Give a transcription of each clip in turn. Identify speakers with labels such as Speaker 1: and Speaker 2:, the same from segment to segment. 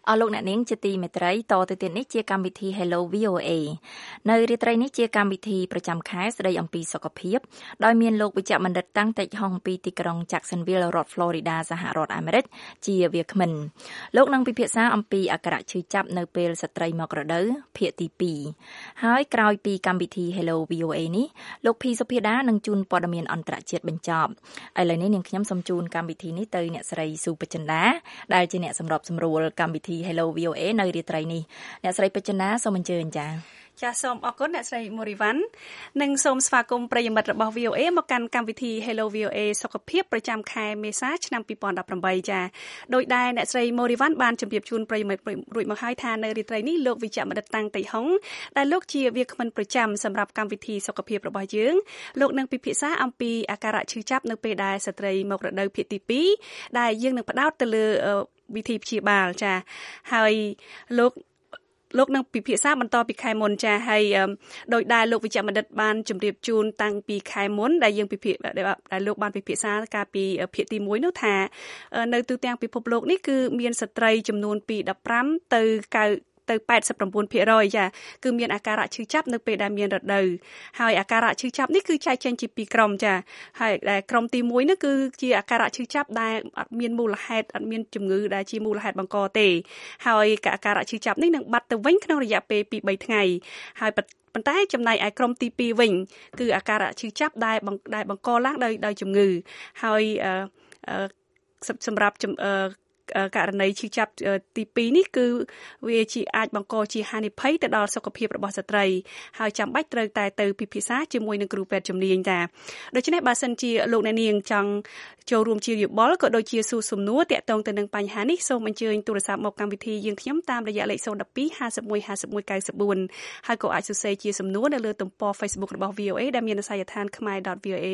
Speaker 1: លោកអ្នកនាងជាទីមេត្រីតទៅទៀតនេះជាកម្មវិធី Hello VOA នៅរាត្រីនេះជាកម្មវិធីប្រចាំខែស្ដីអំពីសុខភាពដោយមានលោកវិជ្ជបណ្ឌិតតាំងតិចហុងពីទីក្រុង Jacksonville រដ្ឋ Florida សហរដ្ឋអាមេរិកជាវាគ្មិនលោកនឹងពិភាក្សាអំពីអាការៈឈឺចាប់នៅពេលស្ត្រីមករដូវភាគទី2ហើយក្រោយពីកម្មវិធី Hello VOA នេះលោកភីសុភាដានឹងជូនព័ត៌មានអន្តរជាតិបញ្ចប់ឥឡូវនេះនាងខ្ញុំសូមជូនកម្មវិធីនេះទៅអ្នកស្រីស៊ូបចិន្តាដែលជាអ្នកសម្របសម្រួលកម្មវិធី Hello VOA នៅរាត្រីនេះអ្នកស្រីពេជ្រណាសូមអញ្ជើញចា៎
Speaker 2: ចាសសូមអរគុណអ្នកស្រីមូរីវ៉ាន់និងសូមស្វាគមន៍ប្រិយមិត្តរបស់ VOA មកកាន់កម្មវិធី Hello VOA សុខភាពប្រចាំខែមេសាឆ្នាំ2018ចាដោយដែលអ្នកស្រីមូរីវ៉ាន់បានជម្រាបជូនប្រិយមិត្តរួចមកហើយថានៅរាត្រីនេះលោកវិជ្ជបណ្ឌិតតាំងតិចហុងដែលលោកជាវាគ្មិនប្រចាំសម្រាប់កម្មវិធីសុខភាពរបស់យើងលោកនឹងពិភាក្សាអំពីអាការៈឈឺចាប់នៅពេលដែលស្ត្រីមករដូវភាគទី2ដែលយើងនឹងផ្ដោតទៅលើវិធីព្យាបាលចាហើយលោកនឹងពិភាក្សាបន្តពីខែមុនចាហើយដោយដែលលោកវិជ្ជបណ្ឌិតបានជម្រាបជូនតាំងពីខែមុនដែលយើងដែលលោកបានពិភាក្សាកាលពីភាគទី1នោះថានៅទូទាំងពិភពលោកនេះគឺមានស្ត្រីចំនួនពី15ទៅ89% ចាគឺមានអាការៈឈឺចាប់នៅពេលដែលមានរដូវហើយអាការៈឈឺចាប់នេះគឺចែកចេញជា2ក្រុមចាហើយដែលក្រុមទី1នេះគឺជាអាការៈឈឺចាប់ដែលអត់មានមូលហេតុអត់មានជំងឺដែលជាមូលហេតុបង្កទេហើយអាការៈឈឺចាប់នេះនឹងបាត់ទៅវិញក្នុងរយៈពេល 2-3 ថ្ងៃហើយប៉ុន្តែចំណែកឯក្រុមទី2វិញគឺអាការៈឈឺចាប់ដែលបង្កឡើងដោយជំងឺហើយសម្រាប់ករណីឈឺចាប់ទី2នេះគឺវាជាអាចបង្កជាហានិភ័យទៅដល់សុខភាពរបស់ស្ត្រីហើយចាំបាច់ត្រូវតែទៅពិភាក្សាជាមួយនឹងគ្រូពេទ្យជំនាញតាដូច្នេះបើសិនជាលោកអ្នកនាងចង់ចូលរួមជាយោបល់ក៏ដូចជាសួរសំណួរតាក់ទងទៅនឹងបញ្ហានេះសូមអញ្ជើញទូរស័ព្ទមកកម្មវិធីយើងខ្ញុំតាមរយៈលេខ012 51 51 94ហើយក៏អាចសរសេរជាសំណួរនៅលើទំព័រ Facebook របស់ VOA ដែលមានអាសយដ្ឋាន khmer.voa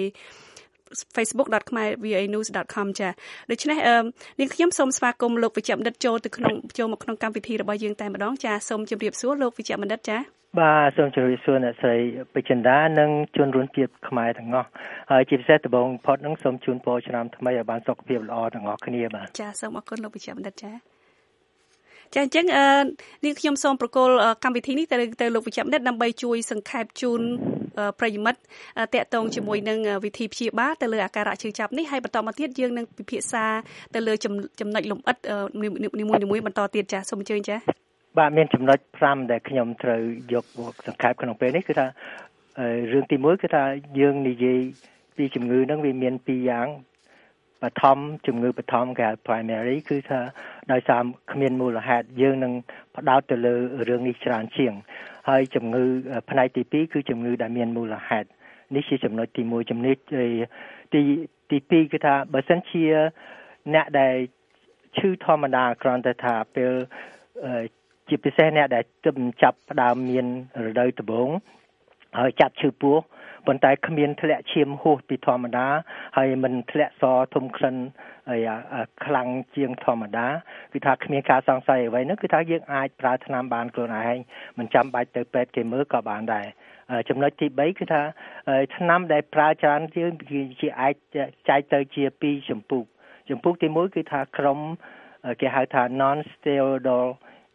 Speaker 2: facebook.khmer.voanews.com ចាដូច្នេះនាងខ្ញុំសូមស្វាគមន៍លោកវិជ្ជបណ្ឌិតចូលមកក្នុងកម្មវិធីរបស់យើងតែម្ដងចាសូមជម្រាបសួរលោកវិជ្ជបណ្ឌិតចា
Speaker 3: បាទសូមជម្រាបសួរអ្នកស្រីពេជ្រចិន្តានិងជនរួមជាតិខ្មែរទាំងអស់ហើយជាពិសេសដំបូងផុតនឹងសូមជូនពរឆ្នាំថ្មីឲ្យបានសុខភាពល្អទាំងអស់គ្នាបាទ
Speaker 2: ចាសូមអរគុណលោកវិជ្ជបណ្ឌិតចាអញ្ចឹងនាងខ្ញុំសូមប្រកល់កម្មវិធីនេះទៅលោកវិជ្ជបណ្ឌិតដើម្បីជួយសង្ខេបជូនប្រិយមិត្តតាក់ទងជាមួយនឹងវិធីព្យាបាលទៅលើអាការៈឈឺចាប់នេះហើយបន្តមកទៀតយើងនឹងពិភាក្សាទៅលើចំណុចលម្អិតនីមួយៗបន្តទៀតចាសូមអញ្ជើញចា
Speaker 3: បាទមានចំណុច5ដែលខ្ញុំត្រូវយកមកសង្ខេបក្នុងពេលនេះគឺថារឿងទី1គឺថាយើងនិយាយពីជំងឺហ្នឹងវាមាន2យ៉ាងជំងឺបឋមគេ primary គឺថាដោយសារគ្មានមូលហេតុយើងនឹងផ្ដោតទៅលើរឿងនេះច្រើនជាងហើយជំងឺផ្នែកទី2គឺជំងឺដែលមានមូលហេតុនេះជាចំណុចទី1ចំណុចទី2គឺថាបើសិនជាអ្នកដែលឈឺធម្មតាគ្រាន់តែថាពេលជាពិសេសអ្នកដែលចាប់ផ្ដើមមានរដូវដំបូងហើយចាប់ឈឺពោះប៉ុន្តែគ្មានធ្លាក់ឈាមហួសពីធម្មតាហើយមិនធ្លាក់សធំក្លិនខ្លាំងជាងធម្មតាគឺថាគ្មានការសង្ស័យអ្វីនោះគឺថាយើងអាចប្រើថ្នាំបានខ្លួនឯងមិនចាំបាច់ទៅពេទ្យគេមើលក៏បានដែរចំណុចទី3គឺថាថ្នាំដែលប្រើច្រើនយើងជាអាចចែកទៅជា2ចម្ពោះទី1គឺថាក្រុមគេហៅថា non steroidal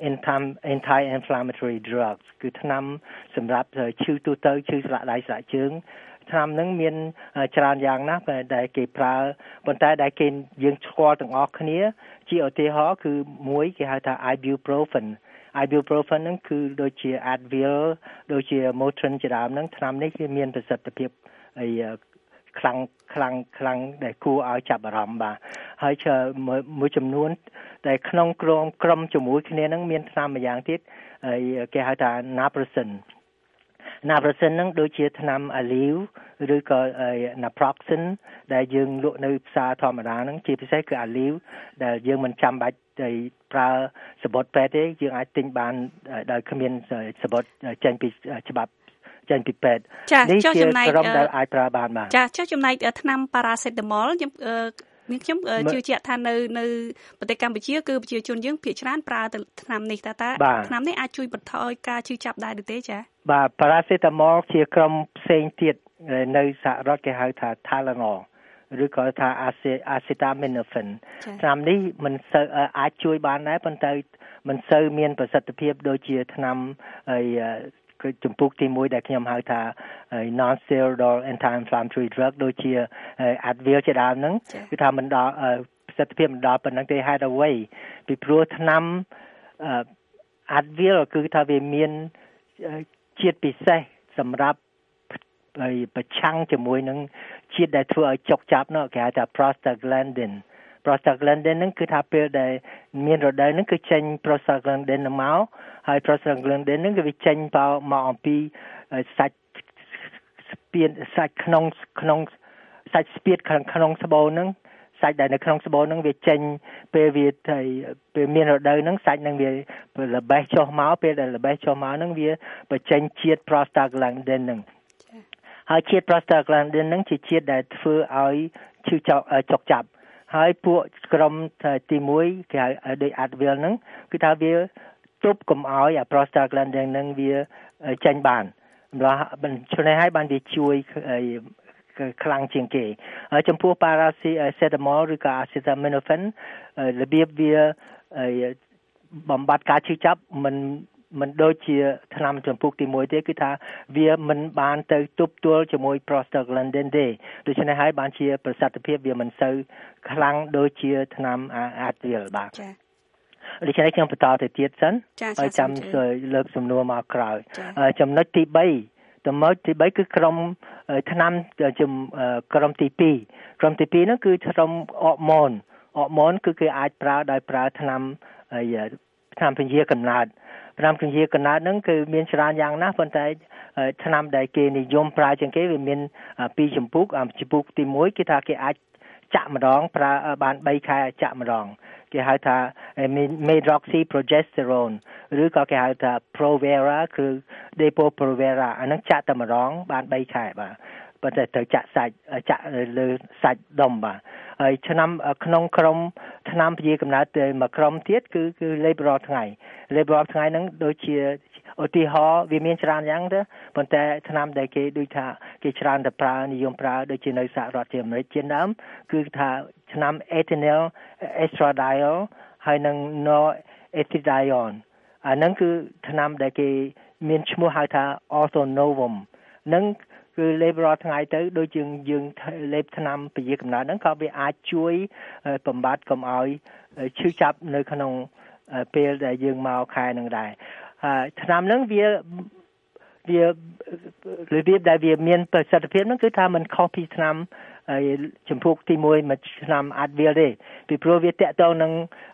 Speaker 3: anti-inflammatory drugs គឺថ្នាំសម្រាប់ឈឺទូទៅឈឺស្លាកដៃស្លាកជើងថ្នាំហ្នឹងមានច្រើនយ៉ាងណាស់ដែលគេប្រើប៉ុន្តែដែលគេយើងស្គាល់ទាំងអស់គ្នាជាឧទាហរណ៍គឺមួយគេហៅថា ibuprofen ហ្នឹងគឺដូចជា Advil ដូចជា Motrin ជាដើមហ្នឹងថ្នាំនេះគឺមានប្រសិទ្ធភាពខ្លាំងដែលគួរឲ្យចាប់អារម្មណ៍បាទហើយមួយចំនួនតែក្នុងក្រុមជាមួយគ្នានឹងមានថ្នាំមួយយ៉ាងទៀតគេហៅថា Naproxen ហ្នឹងដូចជាថ្នាំ Aleve ឬក៏ Naproxen ដែលយើងលក់នៅផ្សារធម្មតាហ្នឹងជាពិសេសគឺ Aleve ដែលយើងមិនចាំបាច់ទៅប្រើសំបុត្រពេទ្យទេយើងអាចទិញបានដោយគ្មានសំបុត្រចេញពីច្បាប់ចេញពីពេទ្យ
Speaker 2: នេះជាក្រុម
Speaker 3: ដែលអាចប្រើបានបាទ
Speaker 2: ចាចំណែកថ្នាំ Paracetamol ខ្ញុំជឿជាក់ថានៅប្រទេសកម្ពុជាគឺប្រជាជនយើងភាគច្រើនប្រើទៅថ្នាំនេះតើថ្នាំនេះអាចជួយបន្ថយការឈឺចាប់ដែរឬទេចា
Speaker 3: បាទ Paracetamol ជាក្រុមផ្សេងទៀតនៅសហរដ្ឋគេហៅថា Tylenol ឬក៏ថា acetaminophen ថ្នាំនេះមិនសូវអាចជួយបានដែរប៉ុន្តែមិនសូវមានប្រសិទ្ធភាពដូចជាថ្នាំគឺចំពោះទី1ដែលខ្ញុំហៅថា non-steroidal anti-inflammatory drug ដូចជា Advil ជាដើមហ្នឹងគឺថាមិនដល់ប្រសិទ្ធភាពមិនដល់ប៉ុណ្ណឹងទេហេតុអ្វីពីព្រោះថ្នាំAdvil គឺថាវាមានជាតិពិសេសសម្រាប់ប្រឆាំងជាមួយនឹងជាតិដែលធ្វើឲ្យចុកចាប់នោះគេហៅថា prostaglandin ហ្នឹងគឺថាពេលដែលមានរដូវហ្នឹងគឺចេញ prostaglandin មកហើយ prostaglandin ហ្នឹងគឺវាចេញមកអំពីសាច់ស្ពានសាច់ក្នុងសាច់ស្ពាតខាងក្នុងស្បូវហ្នឹងសាច់ដែលនៅក្នុងស្បូវហ្នឹងវាចេញពេលមានរដូវហ្នឹងសាច់ហ្នឹងវាល្បេះចុះមកពេលដែលល្បេះចុះមកហ្នឹងវាបញ្ចេញជាតិ prostaglandin ហ្នឹងហើយជាតិ prostaglandin ហ្នឹងជាជាតិដែលធ្វើឲ្យឈឺចុកចាប់ហើយពួកក្រុមទី1គេហៅដូច Advil ហ្នឹងគឺថាវាទប់កុំឲ្យអា prostaglandin ហ្នឹងវាចេញបានម្ល៉េះឆ្នេះឲ្យបានវាជួយខ្លាំងជាងគេហើយចំពោះ paracetamol ឬក៏ acetaminophen របៀបវាបំបត្តិការឈឺចាប់មិនដូចជាថ្នាំចំពោះទី1ទេគឺថាវាមិនបានទៅទប់ទល់ជាមួយ prostaglandin ទេដូច្នេះហើយបានជាប្រសិទ្ធភាពវាមិនសូវខ្លាំងដូចជាថ្នាំ Advil បាទចា៎ដូច្នេះខ្ញុំបន្តទៅទៀតសិនហើយចាំលើកសំណួរមកក្រោយចំណុចទី3គឺក្រុមថ្នាំក្រុមទី2ហ្នឹងគឺក្រុមអរម៉ូនគឺគេអាចប្រើថ្នាំពន្យាកំណើតហ្នឹងគឺមានច្រើនយ៉ាងណាស់ប៉ុន្តែថ្នាំដែលគេនិយមប្រើជាងគេវាមាន2ចម្ពោះទី1គឺថាគេអាចចាក់ម្ដងប្រើបាន3ខែចាក់ម្ដងគេហៅថា medroxyprogesterone ឬក៏គេហៅថា Provera គឺ Depo-Provera អានឹងចាក់តែម្ដងបាន3ខែបាទប៉ុន្តែត្រូវចាក់លើសាច់ដុំបាទហើយឆ្នាំក្នុងក្រុមថ្នាំពជាកំណើតមួយក្រុមទៀតគឺលេបរាល់ថ្ងៃហ្នឹងដូចជាឧទាហរណ៍វាមានច្រើនយ៉ាងទៅប៉ុន្តែថ្នាំដែលគេដូចថាគេច្រើនតែនិយមប្រើដូចជានៅសហរដ្ឋអាមេរិកជាដើមគឺថាថ្នាំ ethinyl estradiol ហើយនិង norethindrone អាហ្នឹងគឺថ្នាំដែលគេមានឈ្មោះហៅថា orthonovum ហ្នឹងគឺលេបរាល់ថ្ងៃទៅដូចយើងលេបថ្នាំពជាកំណើតហ្នឹងក៏វាអាចជួយបំបត្តិកុំឲ្យឈឺចាប់នៅក្នុងពេលដែលយើងមកខែហ្នឹងដែរថ្នាំហ្នឹងវារបៀបដែលវាមានប្រសិទ្ធភាពហ្នឹងគឺថាมันខុសពីថ្នាំចំពោះទី1មួយថ្នាំ Advil ទេពីព្រោះវាតាក់ទងនឹង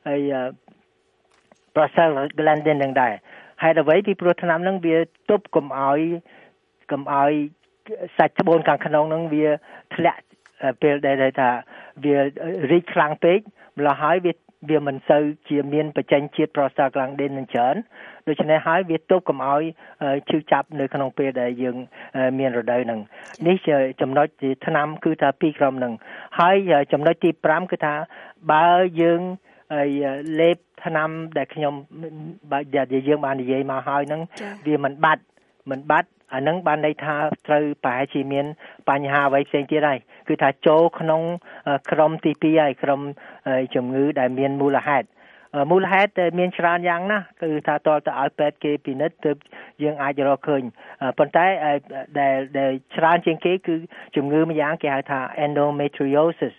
Speaker 3: prostaglandin ហ្នឹងដែរហើយអ្វីពីព្រោះថ្នាំហ្នឹងវាទប់កុំឲ្យសាច់ត្បូងខាងក្នុងហ្នឹងវាធ្លាក់ពេលដែលថាវារីកខ្លាំងពេកម្ល៉េះហើយវាមិនសូវជាមានបញ្ចេញជាតិ prostaglandin នឹងច្រើនដូច្នេះហើយវាទប់កុំឲ្យឈឺចាប់នៅក្នុងពេលដែលយើងមានរដូវហ្នឹងនេះជាចំណុចទីថ្នាំគឺថា2ក្រុមហ្នឹងហើយចំណុចទី5គឺថាបើយើងលេបថ្នាំដែលខ្ញុំយើងបាននិយាយមកហើយហ្នឹងវាមិនបាត់អានឹងបានន័យថាត្រូវប្រហែលជាមានបញ្ហាអ្វីផ្សេងទៀតហើយគឺថាចូលក្នុងក្រុមទី2ហើយក្រុមជំងឺដែលមានមូលហេតុមានច្រើនយ៉ាងណាស់គឺថាតើទៅឲ្យពេទ្យគេពិនិត្យទើបយើងអាចរកឃើញប៉ុន្តែដែលច្រើនជាងគេគឺជំងឺមួយយ៉ាងគេហៅថា endometriosis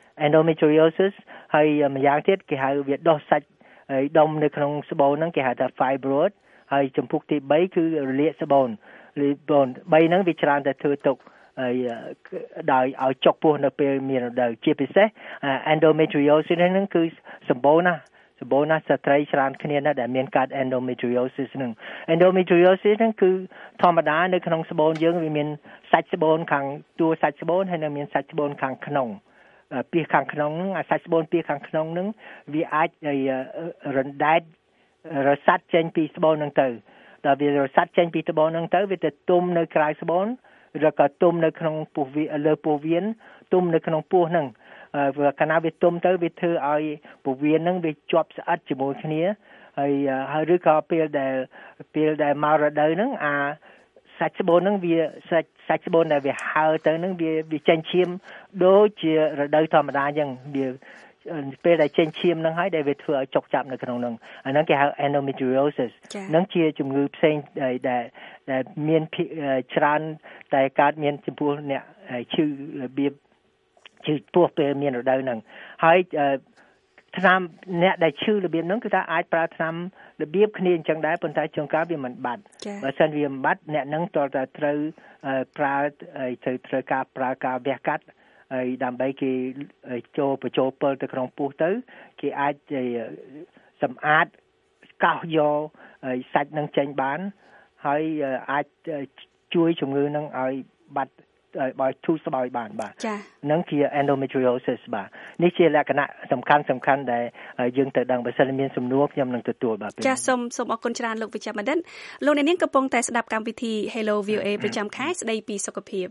Speaker 3: ហើយមួយយ៉ាងទៀតគេហៅវាដុះសាច់ដុំនៅក្នុងស្បូវហ្នឹងគេហៅថា fibroid ហើយចំពោះទី3គឺរលាកស្បូវ3ហ្នឹងវាច្រើនតែធ្វើទុកដោយឲ្យចុកពោះនៅពេលមានរដូវជាពិសេស endometriosis ហ្នឹងគឺសម្បូរណាស់ស្ត្រីច្រើនគ្នាណាស់ដែលមានកើត endometriosis ហ្នឹងគឺធម្មតានៅក្នុងស្បូនយើងវាមានសាច់ស្បូនខាងតួសាច់ស្បូនហើយនៅមានសាច់ស្បូនខាងក្នុងពីខាងក្នុងហ្នឹងអាសាច់ស្បូនពីខាងក្នុងហ្នឹងវាអាចរណ្ដែតរសាត់ចេញពីស្បូនហ្នឹងទៅដល់វារសាត់ចេញពីស្បូនហ្នឹងទៅវាទៅទុំនៅក្រៅស្បូនឬក៏ទុំនៅក្នុងពោះលើពោះវៀនទុំនៅក្នុងពោះហ្នឹងកាលណាវាទុំទៅវាធ្វើឲ្យពោះវៀនហ្នឹងវាជាប់ស្អិតជាមួយគ្នាហើយឬក៏ពេលដែលមករដូវហ្នឹងអាសាច់ស្បូនហ្នឹងវាសាច់ស្បូនដែលវាហើទៅហ្នឹងវាចេញឈាមដូចជារដូវធម្មតាអញ្ចឹងវាពេលដែលចេញឈាមហ្នឹងហើយដែលវាធ្វើឲ្យចុកចាប់នៅក្នុងហ្នឹងអាហ្នឹងគេហៅ endometriosis ហ្នឹងជាជំងឺផ្សេងដែលមានច្រើនតែកើតមានចំពោះអ្នកឈឺរបៀបឈឺពោះពេលមានរដូវហ្នឹងហើយថ្នាំអ្នកដែលឈឺរបៀបហ្នឹងគឺថាអាចប្រើថ្នាំរបៀបគ្នាអញ្ចឹងដែរប៉ុន្តែជួនកាលវាមិនបាត់បើសិនវាមិនបាត់អ្នកហ្នឹងតើត្រូវប្រើត្រូវការប្រើការវះកាត់ហើយដើម្បីគេបញ្ចូលពិលទៅក្នុងពោះទៅគេអាចសម្អាតកោសយកសាច់នឹងចេញបានហើយអាចជួយជំងឺនឹងឲ្យបាត់បើធូរស្បើយបានបាទហ្នឹងជា endometriosis បាទនេះជាលក្ខណៈសំខាន់ដែលយើងត្រូវដឹងបើសិនមានសំណួរខ្ញុំនឹងទទួលបាទ
Speaker 2: ចាសូមអរគុណច្រើនលោកវិជ្ជបណ្ឌិតលោកអ្នកនាងកំពុងតែស្ដាប់កម្មវិធី Hello VOA ប្រចាំខែស្ដីពីសុខភាព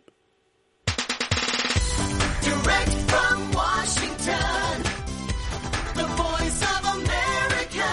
Speaker 2: Direct from Washington The Voice of America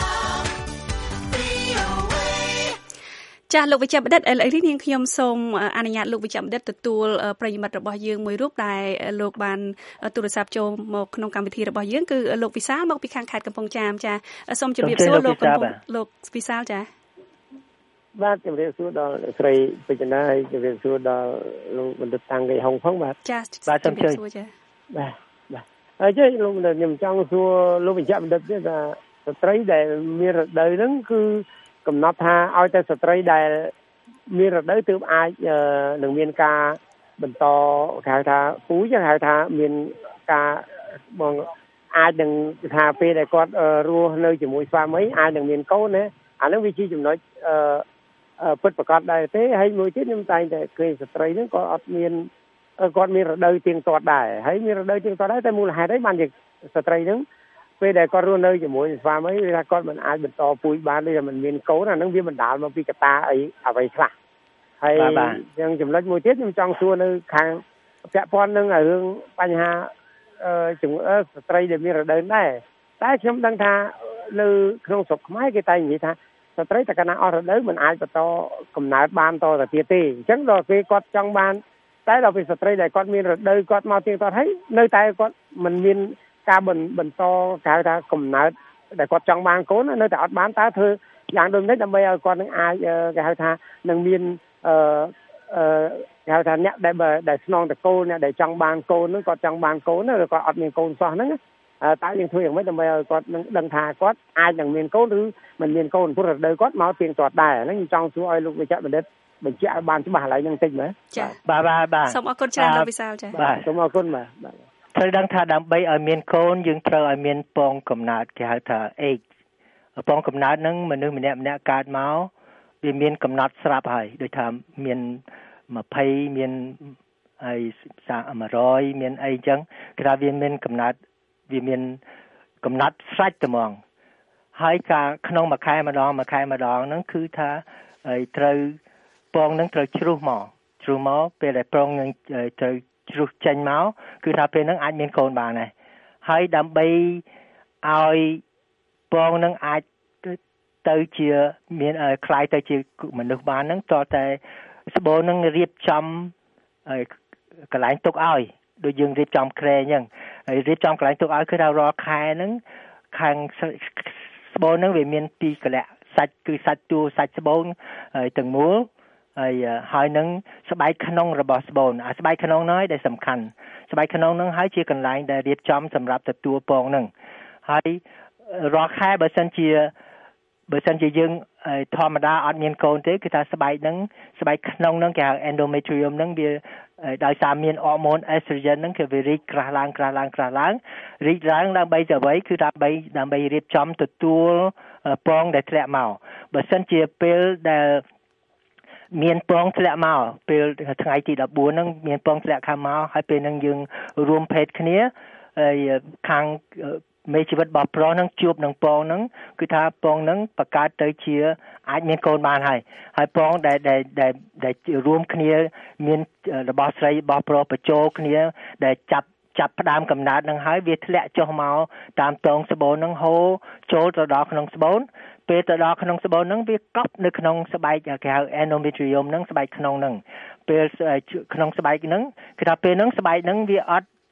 Speaker 2: VOA ចាលោកវិជ្ជបណ្ឌិតឥឡូវនេះនាងខ្ញុំសូមអនុញ្ញាតលោកវិជ្ជបណ្ឌិតទទួលប្រិយមិត្តរបស់យើងមួយរូបដែលលោកបានទូរស័ព្ទចូលមកក្នុងកម្មវិធីរបស់យើងគឺលោកវិសាលមកពីខាងខេត្តកំពង់ចាមចាសូមជម្រាបសួរលោកវិសាលចា
Speaker 4: បាទជម្រាបសួរដល់ស្រីពេជ្រណាហើយជម្រាបសួរដល់លោកបណ្ឌិតតាំងកៃហុងផងបាទ
Speaker 2: ចាបាទជម្រាបសួរចា
Speaker 4: បាទហើយចេះលោកបណ្ឌិតខ្ញុំចង់សួរលោកវិជ្ជបណ្ឌិតទេថាស្ត្រីដែលមានរដូវហ្នឹងគឺកំណត់ថាឲ្យតែស្ត្រីដែលមានរដូវទើបអាចនឹងមានការបន្តគេហៅថាពូជហៅថាមានការបងអាចនឹងថាពេលដែលគាត់រស់នៅជាមួយស្វាមីអាចនឹងមានកូនណាអានឹងវាជាចំណុចពិតប្រាកដដែរទេហើយមួយទៀតខ្ញុំតែងតែឃើញស្ត្រីហ្នឹងក៏អត់មានគាត់មានរដូវទៀងទាត់ដែរហើយមានរដូវទៀងទាត់ដែរតែមូលហេតុអីបានជាស្ត្រីហ្នឹងពេលដែលគាត់រស់នៅជាមួយស្វាមីវាថាគាត់មិនអាចបន្តពូជបានទេមិនមានកូនអាហ្នឹងវាបណ្ដាលមកពីកត្តាអីអ្វីខ្លះហើយយ៉ាងចំណុចមួយទៀតខ្ញុំចង់សួរនៅខាងពាក់ព័ន្ធនឹងរឿងបញ្ហាជំងឺស្ត្រីដែលមានរដូវដែរតែខ្ញុំដឹងថានៅក្នុងស្រុកខ្មែរគេតែនិយាយថាស្ត្រីតែកណាអស់រដូវមិនអាចបន្តកំណើតបានតទៅទៀតទេអញ្ចឹងដល់ពេលគាត់ចង់បានតែដល់ពេលស្ត្រីដែលគាត់មានរដូវគាត់មកទៀងទាត់ហើយនៅតែគាត់មិនមានការបន្តគេហៅថាកំណើតដែលគាត់ចង់បានកូននៅតែអត់បានតើធ្វើយ៉ាងដូចម្តេចដើម្បីឲ្យគាត់នឹងអាចគេហៅថានឹងមានគេហៅថាអ្នកដែលស្នងតកូនអ្នកដែលចង់បានកូននឹងគាត់ចង់បានកូនឬគាត់អត់មានកូនសោះហ្នឹងតើយើងធ្វើយ៉ាងម៉េចដើម្បីឲ្យគាត់នឹងដឹងថាគាត់អាចនឹងមានកូនឬមិនមានកូនព្រោះរដូវគាត់មកទៀងទាត់ដែរហ្នឹងខ្ញុំចង់សួរឲ្យលោកវិជ្ជបណ្ឌិតបញ្ជាក់ឲ្យបានច្បាស់កន្លែងហ្នឹងបន្តិចមើល
Speaker 2: ចា
Speaker 3: បាទ
Speaker 2: សូមអរគុណច្រើនលោកវិសាលចា
Speaker 3: បាទ
Speaker 4: សូមអរគុណបាទ
Speaker 3: ត្រូវដឹងថាដើម្បីឲ្យមានកូនយើងត្រូវឲ្យមានពងកំណើតគេហៅថា egg ពងកំណើតហ្នឹងមនុស្សម្នាក់កើតមកវាមានកំណត់ស្រាប់ហើយដូចថាមាន20មានហើយ100មានអីចឹងគេថាវាមានកំណត់វាមានកំណត់ស្រេចតែហ្មងហើយការក្នុងមួយខែម្ដងហ្នឹងគឺថាត្រូវពងហ្នឹងត្រូវជ្រុះមកពេលដែលពងនឹងត្រូវជ្រុះចេញមកគឺថាពេលហ្នឹងអាចមានកូនបានដែរហើយដើម្បីឲ្យពងហ្នឹងអាចទៅជាមានคล้ายទៅជាមនុស្សបានហ្នឹងតើតែស្បូនហ្នឹងរៀបចំកន្លែងទុកឲ្យដូចយើងរៀបចំក្រែអញ្ចឹងហើយរៀបចំកន្លែងទុកឲ្យគឺថារាល់ខែហ្នឹងខាងស្បូនហ្នឹងវាមានពីរកលៈសាច់គឺសាច់តួសាច់ស្បូនទាំងមូលហើយនឹងស្បែកក្នុងរបស់ស្បូនស្បែកក្នុងហ្នឹងដែលសំខាន់ស្បែកក្នុងហ្នឹងហើយជាកន្លែងដែលរៀបចំសម្រាប់ទទួលពងហ្នឹងហើយរាល់ខែបើសិនជាយើងធម្មតាអត់មានកូនទេគឺថាស្បែកក្នុងហ្នឹងគេហៅ endometrium ហ្នឹងវាដោយសារមានអរម៉ូន estrogen ហ្នឹងគឺវារីកក្រាស់ឡើងរីកឡើងដើម្បីទៅអ្វីគឺដើម្បីរៀបចំទទួលពងដែលធ្លាក់មកបើសិនជាពេលដែលមានពងធ្លាក់មកពេលថ្ងៃទី14ហ្នឹងមានពងធ្លាក់មកហើយពេលហ្នឹងយើងរួមភេទគ្នាហើយខាងមេជីវិតរបស់ប្រុសហ្នឹងជួបនឹងពងហ្នឹងគឺថាពងហ្នឹងបង្កើតទៅជាអាចមានកូនបានហើយពងដែលរួមគ្នាមានរបស់ស្រីរបស់ប្រុសបញ្ចូលគ្នាដែលចាប់ផ្ដើមកំណើតហ្នឹងហើយវាធ្លាក់ចុះមកតាមតងស្បូនហ្នឹងហូរចូលទៅដល់ក្នុងស្បូនពេលទៅដល់ក្នុងស្បូនហ្នឹងវាកប់នៅក្នុងស្បែកគេហៅ endometrium ហ្នឹងស្បែកក្នុងហ្នឹងពេលក្នុងស្បែកហ្នឹងគឺថាពេលហ្នឹងស្បែកហ្នឹងវាអត់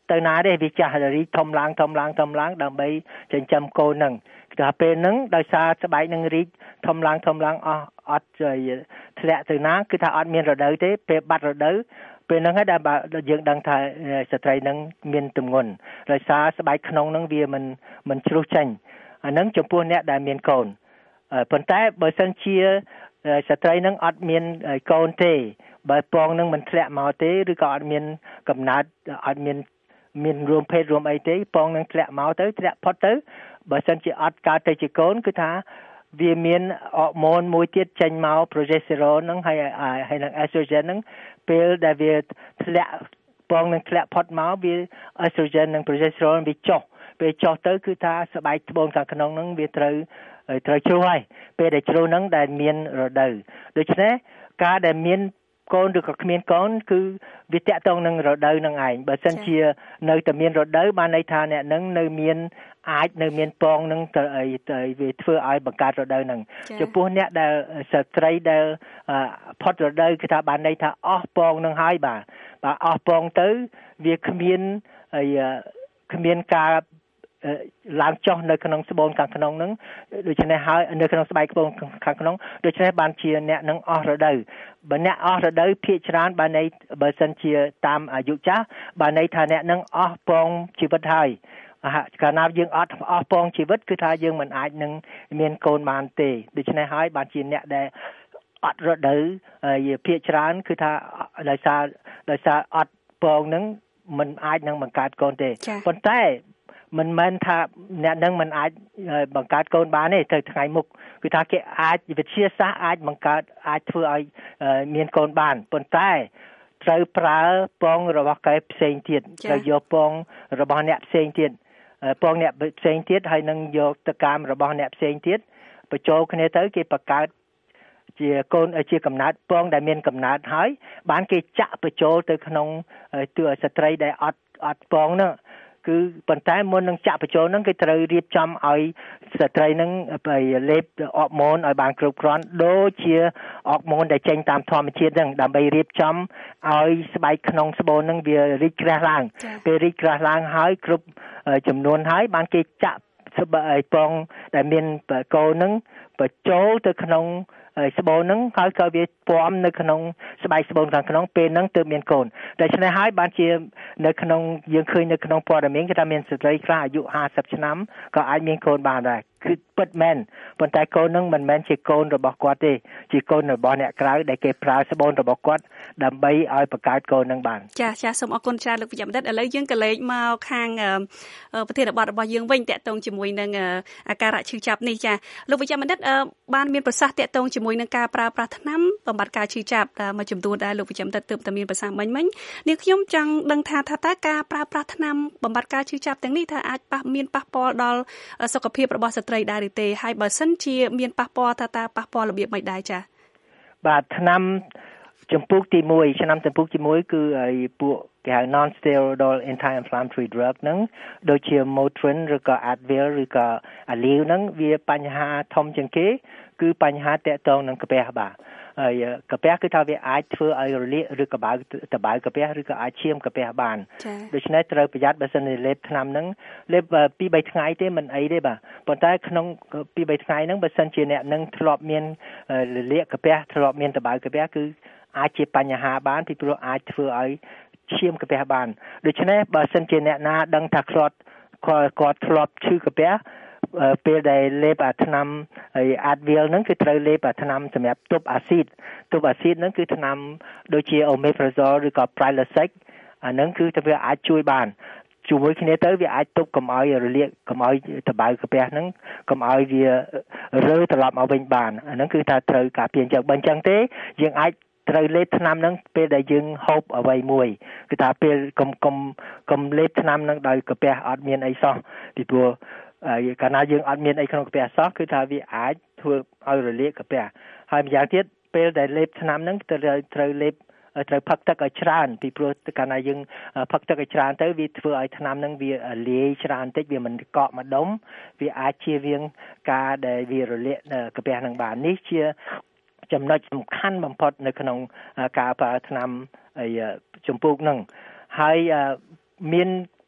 Speaker 3: ទៅណាទេវាចាស់រីកធំឡើងដើម្បីចិញ្ចឹមកូនហ្នឹងដល់ពេលហ្នឹងដោយសារស្បែកនឹងរីកធំឡើងអត់ធ្លាក់ទៅណាគឺថាអត់មានរដូវទេពេលបាត់រដូវពេលហ្នឹងហើយដែលយើងដឹងថាស្ត្រីហ្នឹងមានទម្ងន់ដោយសារស្បែកក្នុងហ្នឹងវាមិនជ្រុះចេញអាហ្នឹងចំពោះអ្នកដែលមានកូនប៉ុន្តែបើសិនជាស្ត្រីហ្នឹងអត់មានកូនទេបើពងនឹងមិនធ្លាក់មកទេឬក៏អត់មានកំណើតអត់មានរួមភេទរួមអីទេពងនឹងធ្លាក់មកទៅធ្លាក់ផុតទៅបើសិនជាអត់កើតទៅជាកូនគឺថាវាមានអរម៉ូនមួយទៀតចេញមក progesterone ហ្នឹងហើយនឹង estrogen ហ្នឹងពេលដែលវាធ្លាក់ពងនឹងធ្លាក់ផុតមកវា estrogen និង progesterone វាចុះពេលចុះទៅគឺថាស្បែកត្បូងខាងក្នុងហ្នឹងវាត្រូវជ្រុះហើយពេលដែលជ្រុះហ្នឹងដែលមានរដូវដូច្នេះការដែលមានកូនឬក៏គ្មានកូនគឺវាតាក់ទងនឹងរដូវនឹងឯងបើសិនជានៅតែមានរដូវបានន័យថាអ្នកនឹងនៅមានអាចនៅមានពងនឹងទៅវាធ្វើឲ្យបង្កើតរដូវនឹងចំពោះអ្នកដែលស្ត្រីដែលផុតរដូវគឺថាបានន័យថាអស់ពងនឹងហើយបាទអស់ពងទៅវាគ្មានការឡើងចុះនៅក្នុងស្បូនខាងក្នុងហ្នឹងដូច្នេះហើយនៅក្នុងស្បែកខ្ពងខាងក្នុងដូច្នេះបានជាអ្នកនឹងអស់រដូវបើអ្នកអស់រដូវភាគច្រើនបើសិនជាតាមអាយុចាស់បានន័យថាអ្នកនឹងអស់ពងជីវិតហើយកាលណាយើងអស់ពងជីវិតគឺថាយើងមិនអាចនឹងមានកូនបានទេដូច្នេះហើយបានជាអ្នកដែលអត់រដូវភាគច្រើនគឺថាដោយសារអត់ពងហ្នឹងមិនអាចនឹងបង្កើតកូនទេប៉ុន្តែមិនមែនថាអ្នកនឹងមិនអាចបង្កើតកូនបានទេទៅថ្ងៃមុខគឺថាគេអាចវិទ្យាសាស្ត្រអាចបង្កើតអាចធ្វើឲ្យមានកូនបានប៉ុន្តែត្រូវប្រើពងរបស់គេផ្សេងទៀតត្រូវយកពងរបស់អ្នកផ្សេងទៀតពងអ្នកផ្សេងទៀតហើយនឹងយកតកាមរបស់អ្នកផ្សេងទៀតបញ្ចូលគ្នាទៅគេបង្កើតជាកូនជាកំណើតពងដែលមានកំណើតហើយបានគេចាក់បញ្ចូលទៅក្នុងទើស្ត្រីដែលអត់ពងនោះគឺប៉ុន្តែមុននឹងចាក់បញ្ចូលហ្នឹងគេត្រូវរៀបចំឲ្យស្ត្រីហ្នឹងលេបអរម៉ូនឲ្យបានគ្រប់គ្រាន់ដូចជាអរម៉ូនដែលចេញតាមធម្មជាតិហ្នឹងដើម្បីរៀបចំឲ្យស្បែកក្នុងស្បូនហ្នឹងវារីកក្រាស់ឡើងពេលរីកក្រាស់ឡើងហើយគ្រប់ចំនួនហើយបានគេចាក់ពងដែលមានកូនហ្នឹងបញ្ចូលទៅក្នុងស្បូនហ្នឹងហើយក៏វាពំនៅក្នុងស្បែកស្បូនខាងក្នុងពេលហ្នឹងទើបមានកូនដូច្នេះហើយបានជានៅក្នុងយើងឃើញនៅក្នុងព័ត៌មានគេថាមានស្ត្រីខ្លះអាយុ50ឆ្នាំក៏អាចមានកូនបានដែរគឺពិតមែនប៉ុន្តែកូនហ្នឹងមិនមែនជាកូនរបស់គាត់ទេជាកូនរបស់អ្នកក្រៅដែលគេប្រើស្បូនរបស់គាត់ដើម្បីឲ្យបង្កើតកូនហ្នឹងបាន
Speaker 2: ចាសូមអរគុណច្រើនលោកវិជ្ជបណ្ឌិតឥឡូវយើងក៏លេខមកខាងប្រធានបទរបស់យើងវិញតាក់ទងជាមួយនឹងអាការៈឈឺចាប់នេះចាលោកវិជ្ជបណ្ឌិតបានមានប្រសាសន៍តាក់ទងជាមួយនឹងការប្រើប្រាស់ថ្នាំបំបត្តិការឈឺចាប់មួយចំនួនដែលលោកវិជ្ជបណ្ឌិតទើបតែមានប្រសាសន៍មិញនេះខ្ញុំចង់ដឹងថាតើការប្រើប្រាស់ថ្នាំបំបត្តិការឈឺចាប់ទាំងនេះថាអាចប៉ះពាល់ដល់សុខភាពរបស់ស្ត្រីដែរឬទេហើយបើសិនជាមានប៉ះពាល់តើប៉ះពាល់របៀបម៉េចដែរចា៎
Speaker 3: បាទថ្នាំចំពោះទី1ឆ្នាំចំពោះទី1គឺពួកគេហៅ non steroidal anti inflammatory drug ហ្នឹងដូចជា Motrin ឬក៏ Advil ឬក៏ Aleve ហ្នឹងវាបញ្ហាធំជាងគេគឺបញ្ហាតាក់ទងនឹងកាពះបាទហើយកាពះគឺថាវាអាចធ្វើឲ្យរលាកឬក៏តបៅកាពះឬក៏អាចឈាមកាពះបានដូច្នេះត្រូវប្រយ័ត្នបើសិនជាលេបថ្នាំហ្នឹងលេប 2-3 ថ្ងៃទេមិនអីទេបាទប៉ុន្តែក្នុង 2-3 ថ្ងៃហ្នឹងបើសិនជាអ្នកនឹងធ្លាប់មានរលាកកាពះធ្លាប់មានតបៅកាពះគឺអាចជាបញ្ហាបានពីព្រោះអាចធ្វើឲ្យឈាមកាពះបានដូច្នេះបើសិនជាអ្នកណាដឹងថាគាត់ធ្លាប់ឈឺកាពះពេលដែលលេបថ្នាំAdvil ហ្នឹងគឺត្រូវលេបថ្នាំសម្រាប់ទប់អាស៊ីតហ្នឹងគឺថ្នាំដូចជា Omeprazole ឬក៏ Prilosec អាហ្នឹងគឺវាអាចជួយបានជាមួយគ្នាទៅវាអាចទប់កុំឲ្យរលាកកុំឲ្យតបៅកាពះហ្នឹងកុំឲ្យវារើត្រឡប់មកវិញបានអាហ្នឹងគឺថាត្រូវការពារអញ្ចឹងបើអញ្ចឹងទេយើងអាចត្រូវលេបថ្នាំហ្នឹងពេលដែលយើងហូបអ្វីមួយគឺថាពេលកុំលេបថ្នាំហ្នឹងដោយកាពះអត់មានអីសោះពីព្រោះកាលណាយើងអត់មានអីក្នុងកាពះសោះគឺថាវាអាចធ្វើឲ្យរលាកកាពះហើយម្យ៉ាងទៀតពេលដែលលេបថ្នាំហ្នឹងត្រូវលេបត្រូវផឹកទឹកឲ្យច្រើនពីព្រោះកាលណាយើងផឹកទឹកឲ្យច្រើនទៅវាធ្វើឲ្យថ្នាំហ្នឹងវាលាយច្រើនតិចវាមិនកក់មកដុំវាអាចជៀសវាងការដែលវារលាកកាពះហ្នឹងបាននេះជាចំណុចសំខាន់បំផុតនៅក្នុងការប្រើថ្នាំចំពោះហ្នឹងហើយមាន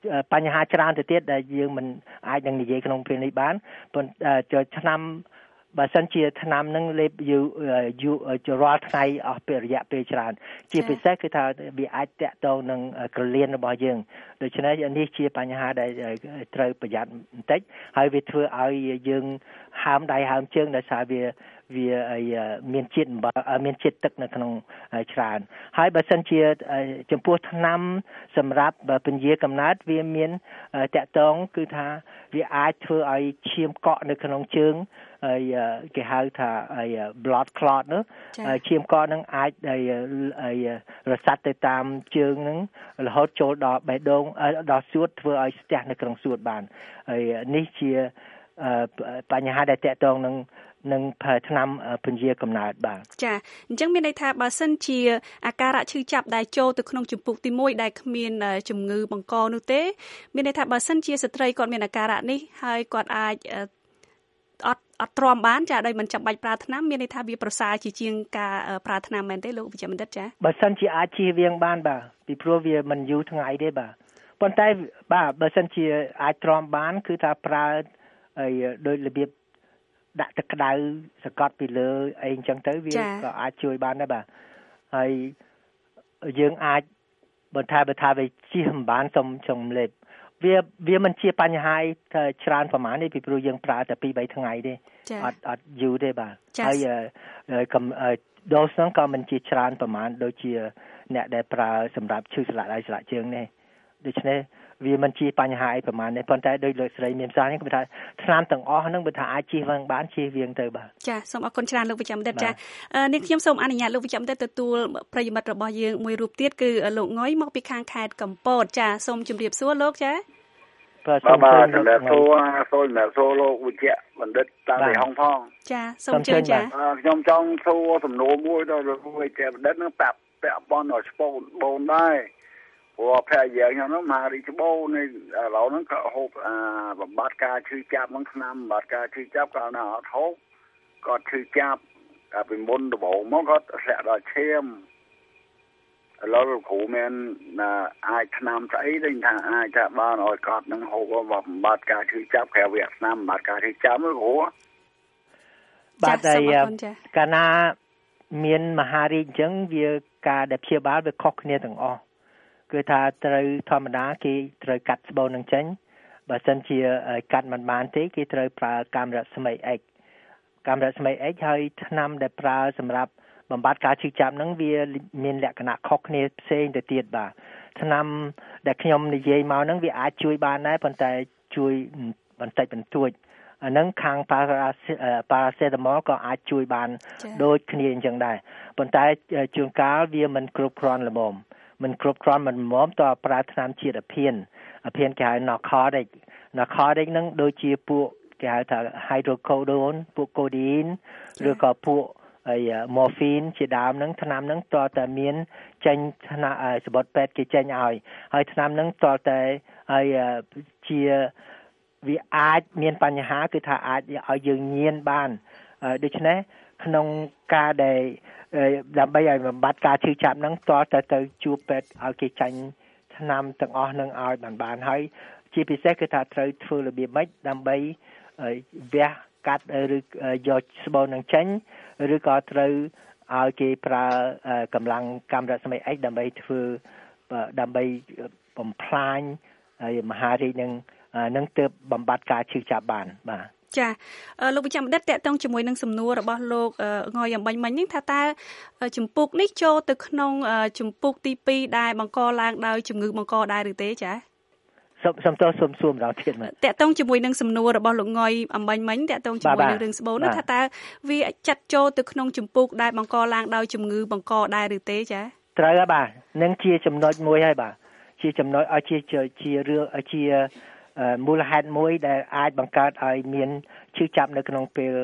Speaker 3: បញ្ហាច្រើនទៅទៀតដែលយើងមិនអាចនឹងនិយាយក្នុងពេលនេះបានប៉ុន្តែឆ្នាំបើសិនជាឆ្នាំនឹងលេបយូររាល់ថ្ងៃអស់ពេលរយៈពេលច្រើនជាពិសេសគឺថាវាអាចតាក់ទងនឹងក្រលៀនរបស់យើងដូច្នេះនេះជាបញ្ហាដែលត្រូវប្រយ័ត្នបន្តិចហើយវាធ្វើឲ្យយើងហើមដៃហើមជើងដោយសារវាមានជាតិទឹកនៅក្នុងច្រើនហើយបើសិនជាចំពោះថ្នាំសម្រាប់ពន្យាកំណើតវាមានតាក់ទងគឺថាវាអាចធ្វើឲ្យឈាមកក់នៅក្នុងជើងគេហៅថា blood clot នោះឈាមកកនឹងអាចរសាត់ទៅតាមជើងនឹងរហូតចូលដល់បេះដូងដល់សួតធ្វើឲ្យស្ទះនៅក្នុងសួតបានហើយនេះជាបញ្ហាដែលតាក់ទងនឹងថ្នាំពន្យាកំណើតបាទ
Speaker 2: ចាអញ្ចឹងមានន័យថាបើសិនជាអាការៈឈឺចាប់ដែលចូលទៅក្នុងជំពូកទី1ដែលគ្មានជំងឺបង្កនោះទេមានន័យថាបើសិនជាស្ត្រីគាត់មានអាការៈនេះហើយគាត់អាចអត់ទ្រាំបានចាដោយមិនចាំបាច់ប្រើថ្នាំមានន័យថាវាប្រសើរជាងការប្រើថ្នាំមែនទេលោកវិជ្ជបណ្ឌិតចា
Speaker 3: បើសិនជាអាចជៀសវាងបានបាទពីព្រោះវាមិនយូរថ្ងៃទេបាទប៉ុន្តែបាទបើសិនជាអាចទ្រាំបានគឺថាប្រើដោយរបៀបដាក់ទឹកក្តៅសកត់ពីលើអីអញ្ចឹងទៅវាក៏អាចជួយបានដែរបាទហើយយើងអាចបើថាវាជៀសមិនបានសុំលេបវាមិនជាបញ្ហាច្រើនប្រហែលទេពីព្រោះយើងប្រើតែ 2-3 ថ្ងៃទេអត់យូរទេបាទហើយដូសហ្នឹងក៏មិនជាច្រើនប្រហែលដូចជាអ្នកដែលប្រើសម្រាប់ឈឺស្លាកដៃស្លាកជើងនេះដូច្នេះវាមិនជាបញ្ហាអីប្រហែលទេប៉ុន្តែដោយលោកស្រីមានសារនេះគឺថាថ្នាំទាំងអស់ហ្នឹងបើថាអាចជៀសវាងបានជៀសវាងទៅបាទ
Speaker 2: ចាសូមអរគុណច្រើនលោកវិជ្ជបណ្ឌិតចានេះខ្ញុំសូមអនុញ្ញាតលោកវិជ្ជបណ្ឌិតទទួលប្រិយមិត្តរបស់យើងមួយរូបទៀតគឺលោកងុយមកពីខាងខេត្តកំពតចាសូមជម្រាបសួរលោកចា
Speaker 5: បាទសម្រាប់សួរលោកវិជ្ជបណ្ឌិតតាំងពីហុងផង
Speaker 2: ចាសូមជឿចា
Speaker 5: ខ្ញុំចង់សួរសំណួរមួយដល់លោកវិជ្ជបណ្ឌិតនឹងពាក់ព័ន្ធដល់ស្ពូនបូនដែរព្រោះភ័យយើងហ្នឹងមករីច្បូននេះឥឡូវហ្នឹងក៏ហូបបំបត្តិការឈឺចាប់ហ្នឹងឆ្នាំបំបត្តិការឈឺចាប់ក៏នៅអត់ហូបគាត់ឈឺចាប់ពីមុនដំបូងមកគាត់ធ្លាក់ដល់ឈាមឥឡូវលោកគ្រូមានអាចថ្នាំស្អីដែលថាអាចថាបានឲ្យគាត់នឹងហូបបំបត្តិការឈឺចាប់ក្រៅវាថ្នាំបំបត្តិការឈឺចាប់នោះគ្រូ
Speaker 3: បាទហើយកាលណាមានមហារីកអញ្ចឹងវាការដែលព្យាបាលវាខុសគ្នាទាំងអស់គឺថាត្រូវធម្មតាគេត្រូវកាត់ស្បូននឹងចេញបើសិនជាកាត់មិនបានទេគេត្រូវប្រើកាំរស្មី X ហើយថ្នាំដែលប្រើសម្រាប់បំបត្តិការឈឺចាប់ហ្នឹងវាមានលក្ខណៈខុសគ្នាផ្សេងទៅទៀតបាទថ្នាំដែលខ្ញុំនិយាយមកហ្នឹងវាអាចជួយបានដែរប៉ុន្តែជួយបន្តិចបន្តួចអាហ្នឹងខាងប៉ារ៉ាសេតាមុលក៏អាចជួយបានដូចគ្នាអញ្ចឹងដែរប៉ុន្តែជួនកាលវាមិនគ្រប់គ្រាន់ល្មមមិនតើប្រើថ្នាំជាតិអាភៀនគេហៅ narcotic ហ្នឹងដូចជាពួកគេហៅថា hydrocodone ពួក codeine ឬក៏ពួកmorphine ជាដើមហ្នឹងថ្នាំហ្នឹងតើតែមានចេញថ្នាំសម្បត្តិពេទ្យគេចេញឲ្យហើយថ្នាំហ្នឹងតើតែហើយជាវាអាចមានបញ្ហាគឺថាអាចឲ្យយើងញៀនបានដូច្នេះក្នុងការដែលដើម្បីឲ្យបំបត្តិការឈឺចាប់ហ្នឹងតើទៅជួបពេទ្យឲ្យគេចាញ់ថ្នាំទាំងអស់ហ្នឹងឲ្យបានហើយជាពិសេសគឺថាត្រូវធ្វើរបៀបម៉េចដើម្បីវះកាត់ឬយកស្បូននឹងចេញឬក៏ត្រូវឲ្យគេប្រើកម្លាំងកាំរស្មី X ដើម្បីបំផ្លាញមហារីកនឹងទើបបំបត្តិការឈឺចាប់បានបាទ
Speaker 2: ចាលោកវិជ្ជបណ្ឌិតតេតងជាមួយនឹងសំណួររបស់លោកងយអំបញ្ញមិញនេះថាតើជំពូកនេះចូលទៅក្នុងជំពូកទី2ដែលបង្កឡើងដោយជំងឺបង្កដែរឬទេចា
Speaker 3: សំទោសសួរម្ដងទៀតមើល
Speaker 2: តេតងជាមួយនឹងសំណួររបស់លោកងយអំបញ្ញមិញតេតងជាមួយនឹងរឿងស្បូននោះថាតើវាចាត់ចូលទៅក្នុងជំពូកដែលបង្កឡើងដោយជំងឺបង្កដែរឬទេចា
Speaker 3: ត្រូវហើយបាទនឹងជាចំណុចមួយហើយបាទជាចំណុចឲ្យជារឿងជាមូលហេតុមួយដែលអាចបង្កើតឲ្យមានឈឺចាប់នៅក្នុងពេល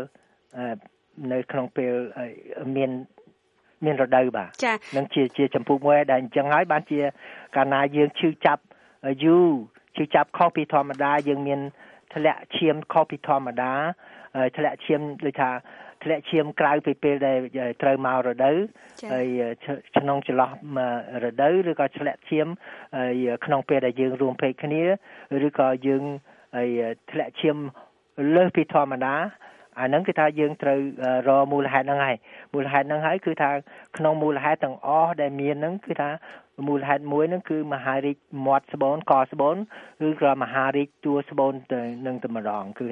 Speaker 3: មានរដូវបាទនឹងជាចម្ពោះមួយដែលអញ្ចឹងហើយបានជាកាលណាយើងឈឺចាប់យូរឈឺចាប់ខុសពីធម្មតាយើងមានធ្លាក់ឈាមខុសពីធម្មតាធ្លាក់ឈាមដូចថាធ្លាក់ឈាមក្រៅពីពេលដែលត្រូវមករដូវហើយក្នុងចន្លោះរដូវឬក៏ធ្លាក់ឈាមក្នុងពេលដែលយើងរួមភេទគ្នាឬក៏យើងធ្លាក់ឈាមលើសពីធម្មតាអាហ្នឹងគឺថាយើងត្រូវរកមូលហេតុហ្នឹងហើយមូលហេតុហ្នឹងហើយគឺថាក្នុងមូលហេតុទាំងអស់ដែលមានហ្នឹងគឺថាមូលហេតុមួយហ្នឹងគឺមហារីកមាត់ស្បូនកស្បូនឬក៏មហារីកតួស្បូននឹងតែម្ដងគឺ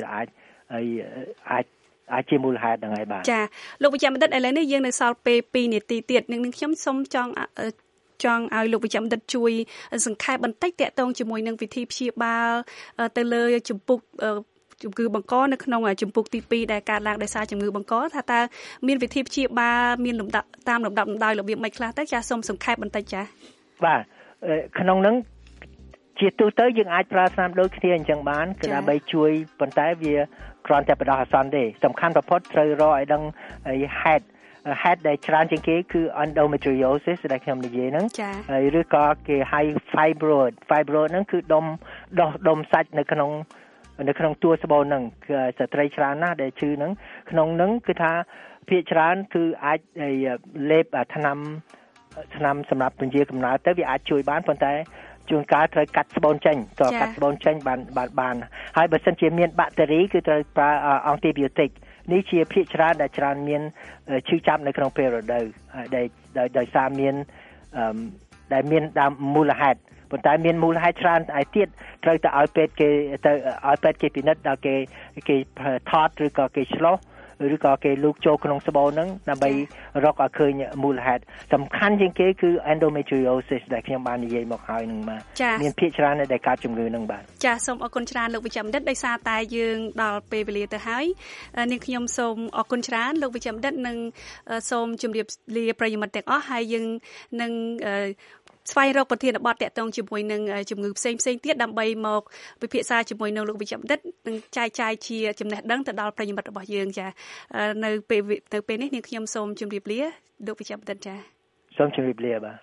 Speaker 3: អាចជាមូលហេតុហ្នឹងហើយបាទ
Speaker 2: ចាលោកវិជ្ជបណ្ឌិតឥឡូវនេះយើងនៅសល់ពេល2នាទីទៀតនឹងខ្ញុំសូមចង់ឲ្យលោកវិជ្ជបណ្ឌិតជួយសង្ខេបបន្តិចទាក់ទងជាមួយនឹងវិធីព្យាបាលទៅលើជំពូកជំងឺបង្កនៅក្នុងជំពូកទី2ដែលកើតឡើងដោយសារជំងឺបង្កថាតើមានវិធីព្យាបាលមានលំដាប់តាមលំដាប់លំដោយរបៀបម៉េចខ្លះទៅចាសូមសង្ខេបបន្តិចចា
Speaker 3: បាទក្នុងហ្នឹងជាទូទៅយើងអាចប្រើស្នាមដូចគ្នាអញ្ចឹងបានគឺដើម្បីជួយប៉ុន្តែវាគ្រាន់តែបដោះអាសន្នទេសំខាន់បំផុតត្រូវរកឲ្យដឹងហេតុដែលច្រើនជាងគេគឺ endometriosis ដែលខ្ញុំនិយាយហ្នឹងឬក៏គេហៅ fibroid ហ្នឹងគឺដុំសាច់នៅក្នុងតួស្បូនហ្នឹងគឺស្ត្រីច្រើនណាស់ដែលឈឺហ្នឹងក្នុងហ្នឹងគឺថាភាគច្រើនគឺអាចលេបថ្នាំសម្រាប់ពន្យាកំណើតទៅវាអាចជួយបានប៉ុន្តែជួនកាលត្រូវកាត់ស្បូនចេញតើកាត់ស្បូនចេញបានហើយបើសិនជាមានបាក់តេរីគឺត្រូវប្រើអង់ទីប៊ីយោទិកនេះជាភាគច្រើនដែលច្រើនមានឈឺចាប់នៅក្នុងពេលរដូវដោយសារមានដែលមានដើមមូលហេតុប៉ុន្តែមានមូលហេតុច្រើនឯទៀតត្រូវទៅឲ្យពេទ្យគេពិនិត្យដល់គេថតឬក៏គេឆ្លោះឬក៏គេលូកចូលក្នុងស្បូនហ្នឹងដើម្បីរកឲ្យឃើញមូលហេតុសំខាន់ជាងគេគឺ endometriosis ដែលខ្ញុំបាននិយាយមកហើយនឹងមកមានភាគច្រើនដែលកើតជំងឺហ្នឹងបាទ
Speaker 2: ចាសសូមអរគុណច្រើនលោកវិជ្ជបណ្ឌិតដោយសារតែយើងដល់ពេលវេលាទៅហើយនាងខ្ញុំសូមអរគុណច្រើនលោកវិជ្ជបណ្ឌិតនិងសូមជម្រាបលាប្រិយមិត្តទាំងអស់ហើយយើងនឹងស្វែងរកប្រធានបទតាក់ទងជាមួយនឹងជំងឺផ្សេងទៀតដើម្បីមកពិភាក្សាជាមួយនឹងលោកវិជ្ជបណ្ឌិតនិងចែកចាយជាចំណេះដឹងទៅដល់ប្រិយមិត្តរបស់យើងចានៅពេលនេះនាងខ្ញុំសូមជម្រាបលាលោកវិជ្ជបណ្ឌិតចា
Speaker 3: សូមជម្រាបលាបាទ